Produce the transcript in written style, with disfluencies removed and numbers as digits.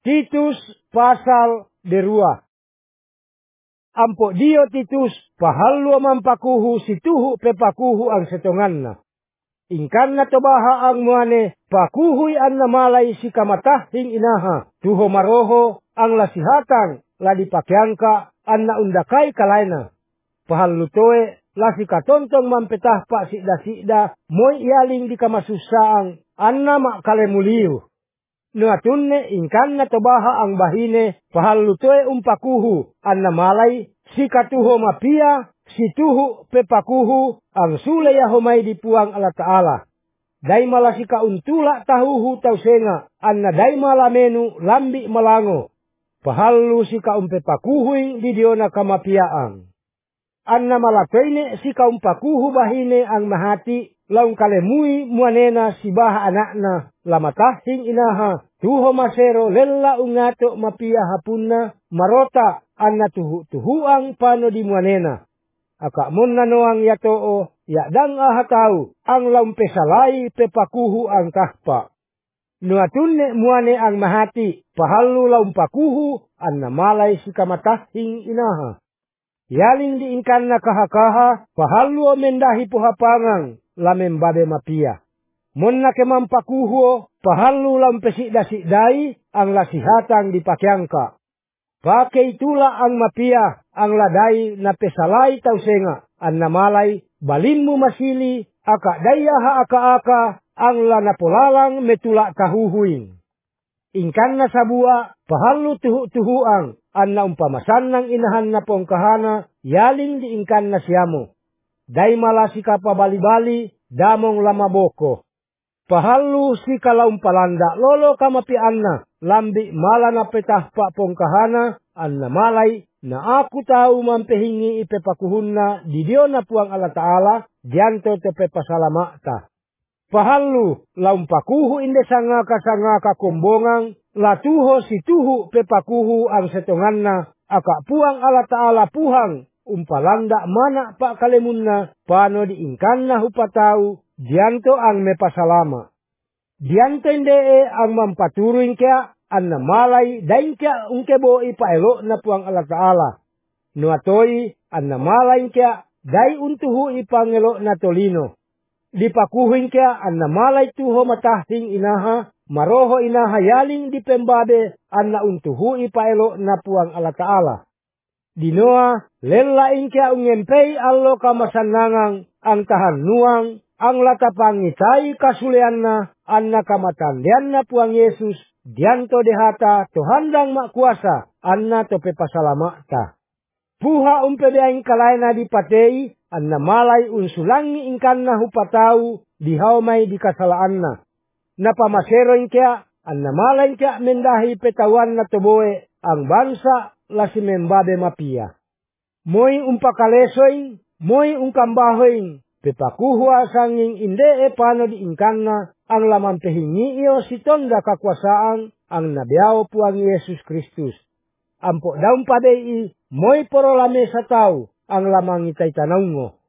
Titus pasal 2. Ampo dio Titus pahallu mampakuhu situhu pepakuhu ang setonganna. Ingkanna tobaha ang muane pakuhui anna malay si kamatahing inaha. Tuho maroho ang lasihatan ladipakyangka anna undakai kalaina. Pahallu toe lasi katontong mampetah pa sikda-sikda moy ialing di kamasusaang anna makalemuliu. Nuatunne ingkanna tobaha ang bahine pahallu toe umpakuhu anna malay si katuho mapia si tuhu pepakuhu ang sule yahomay dipuang Allah Ta'ala. Dai mala si kauntula tahuhu tausenga anna dai mala menu lambi malango. Pahallu si kaumpepakuhui di diona kamapiaang. Anna malatoine si kaumpakuhu bahine ang mahati laung kalemui muanena si baha anakna lamatahing inaha. Tuho masero lella ungato mapia hapunna marota anna tuhuang pano di muanena. Aka mon nanoang yatoo yakdang ahatau ang laumpesalai pepakuhu ang kahpa. Nuatunne muane ang mahati pahallu laumpakuhu anna malay si kamatahing inaha. Yaling diingkanna kahakaha pahallu mendahi puhapangang lamembabe mapia. Mon na kemampakuho pahallu lampesikda-sikdai ang lasihatang dipakyangka. Pakai tula ang mapia ang ladai na pesalai tausenga anna malay balinmu masili aka dayaha aka-aka ang lanapolalang metula kahuhuing. Ingkanna sabua pahallu tuhu-tuhuang anna umpamasan ng inahan na pongkahana yaling diingkanna siamo. Dai malasika pabali-bali damong lamaboko. Pahallu si kalaumpalanda lolo kamapianna lambi mala na petah pa pongkahana anna malay na aku tahu mampehingi ipepakuhunna di dio na puang Allah Ta'ala dianto tepe pasalamata. Pahallu laumpakuhu inde sangaka kombongang latuho si tuhu pepakuhu ang setonganna aka puang Allah Ta'ala puhang umpalanda mana pak kalemunna pano diingkanna hupatau dianto ang mepasalama. Dianto indee ang mampaturuin kaya anna malay daing kaya ungkebo ipaelo na puang Allah Ta'ala. Nuatoy anna malay kaya day untuhu ipangelo na tolino. Dipakuhin kaya anna malay tuho matahting inaha maroho inaha yaling dipembabe anna untuhu ipaelo na puang Allah Ta'ala. Dinoa lelaing kaya ungempei allo kamasanangang ang tahan nuang ang latapangitai kasuleanna anna kamatandianna puang Yesus dianto dehata tohandang makkuasa anna tope pasalamata. Puha umpebeaing kalaina dipatei anna malay unsulangi ingkanna hupatau dihaumay di kasalaanna. Napamaseroin kaya anna malay kaya mendahi petawan na toboe ang bansa lasi membabe mapia. Moy umpakalesoin, moy ungkambahoin, pepakuhua sanging inde pano diingkanna ang lamang pehingi iyo si tonda kakuasaan ang nabiao puang Yesus Kristus. Ampo daun padei moy porolame sa tao ang lamang itay tanaungo.